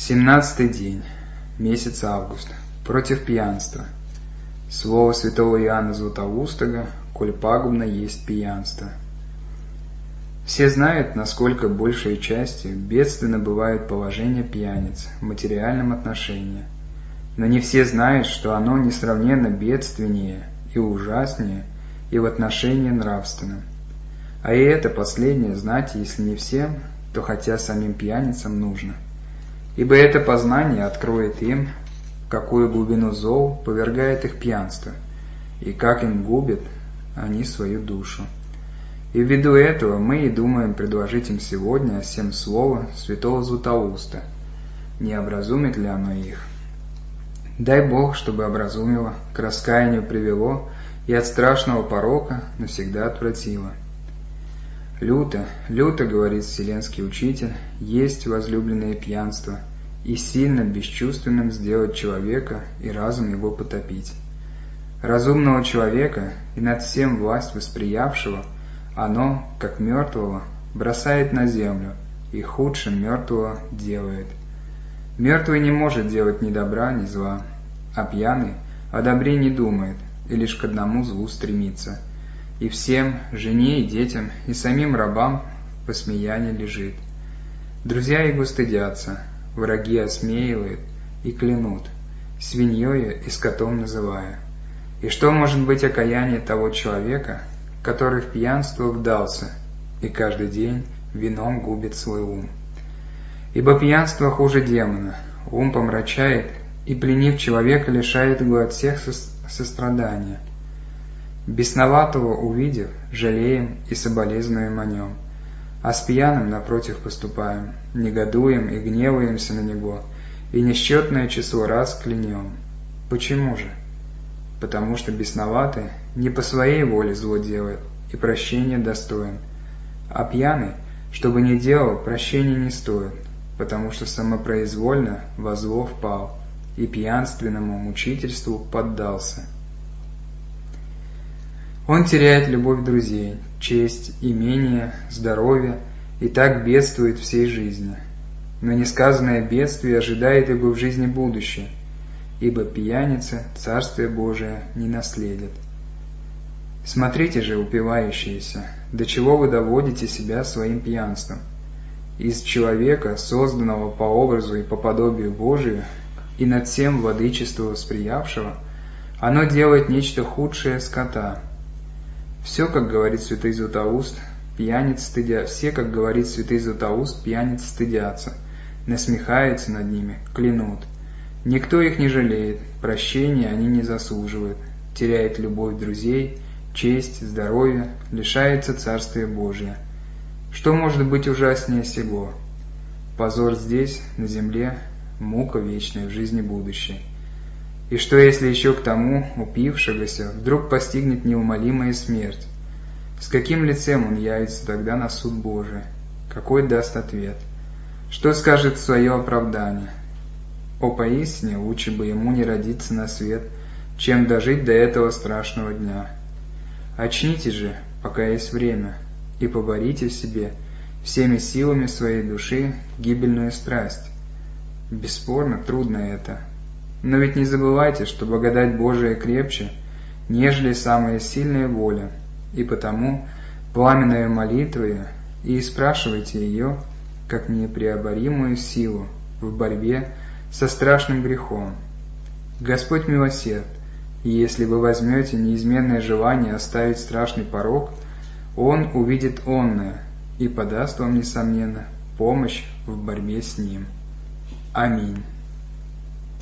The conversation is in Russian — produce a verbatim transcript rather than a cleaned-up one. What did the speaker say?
Семнадцатый день, месяц август. Против пьянства. Слово святого Иоанна Златоустого: «Коль пагубно есть пьянство». Все знают, насколько большей частью бедственно бывает положение пьяниц в материальном отношении, но не все знают, что оно несравненно бедственнее и ужаснее и в отношении нравственном. А и это последнее знать, если не всем, то хотя самим пьяницам нужно. Ибо это познание откроет им, в какую глубину зол повергает их пьянство, и как им губят они свою душу. И ввиду этого мы и думаем предложить им сегодня всем слово святого Златоуста, не образумит ли оно их. Дай Бог, чтобы образумило, к раскаянию привело и от страшного порока навсегда отвратило. Люто, люто, говорит вселенский учитель, есть возлюбленное пьянство, и сильно бесчувственным сделать человека и разум его потопить. Разумного человека и над всем власть восприявшего оно, как мертвого, бросает на землю и худшим мертвого делает. Мертвый не может делать ни добра, ни зла, а пьяный о добре не думает и лишь к одному злу стремится. И всем, жене и детям, и самим рабам в посмеянии лежит. Друзья его стыдятся, враги осмеивают и клянут, свиньёю и скотом называя. И что может быть окаяние того человека, который в пьянство вдался и каждый день вином губит свой ум? Ибо пьянство хуже демона, ум помрачает и, пленив человека, лишает его от всех сострадания. Бесноватого увидев, жалеем и соболезнуем о нем, а с пьяным, напротив, поступаем, негодуем и гневаемся на него, и несчетное число раз клянем. Почему же? Потому что бесноватый не по своей воле зло делает и прощения достоин, а пьяный, что бы ни делал, прощения не стоит, потому что самопроизвольно во зло впал и пьянственному мучительству поддался. Он теряет любовь друзей, честь, имение, здоровье и так бедствует всей жизни. Но несказанное бедствие ожидает его в жизни будущей, ибо пьяница Царствие Божие не наследит. Смотрите же, упивающиеся, до чего вы доводите себя своим пьянством. Из человека, созданного по образу и по подобию Божию, и над всем владычество восприявшего, оно делает нечто худшее скота. Все, как говорит святый Златоуст, пьяниц стыдя, все, как говорит святый Златоуст, пьяниц стыдятся, насмехаются над ними, клянут. Никто их не жалеет, прощения они не заслуживают, теряет любовь друзей, честь, здоровье, лишается Царствия Божия. Что может быть ужаснее сего? Позор здесь, на земле, мука вечная в жизни будущей. И что, если еще к тому, упившегося, вдруг постигнет неумолимая смерть? С каким лицем он явится тогда на суд Божий? Какой даст ответ? Что скажет в свое оправдание? О, поистине, лучше бы ему не родиться на свет, чем дожить до этого страшного дня. Очнитесь же, пока есть время, и поборите в себе всеми силами своей души гибельную страсть. Бесспорно, трудно это. Но ведь не забывайте, что благодать Божия крепче, нежели самая сильная воля, и потому пламенную молитвою и спрашивайте ее, как непреоборимую силу в борьбе со страшным грехом. Господь милосерд, и если вы возьмете неизменное желание оставить страшный порок, Он увидит онное и подаст вам, несомненно, помощь в борьбе с ним. Аминь.